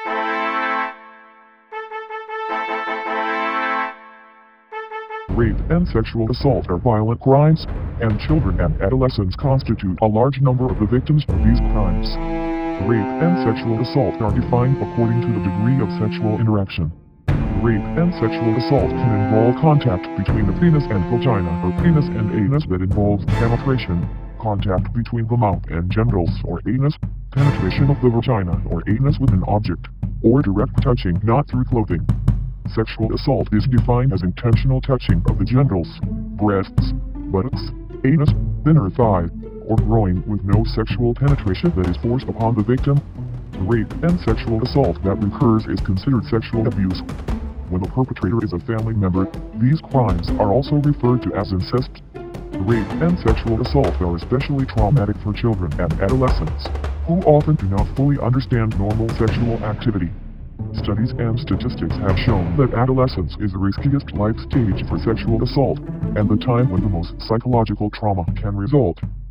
Rape and sexual assault are violent crimes, and children and adolescents constitute a large number of the victims of these crimes. Rape and sexual assault are defined according to the degree of sexual interaction. Rape and sexual assault can involve contact between the penis and vagina or penis and anus that involves penetration, contact between the mouth and genitals or anus, penetration of the vagina or anus with an object, or direct touching not through clothing. Sexual assault is defined as intentional touching of the genitals, breasts, buttocks, anus, inner thigh, or groin with no sexual penetration that is forced upon the victim. Rape and sexual assault that recurs is considered sexual abuse. When the perpetrator is a family member, these crimes are also referred to as incest. Rape and sexual assault are especially traumatic for children and adolescents, who often do not fully understand normal sexual activity. Studies and statistics have shown that adolescence is the riskiest life stage for sexual assault, and the time when the most psychological trauma can result.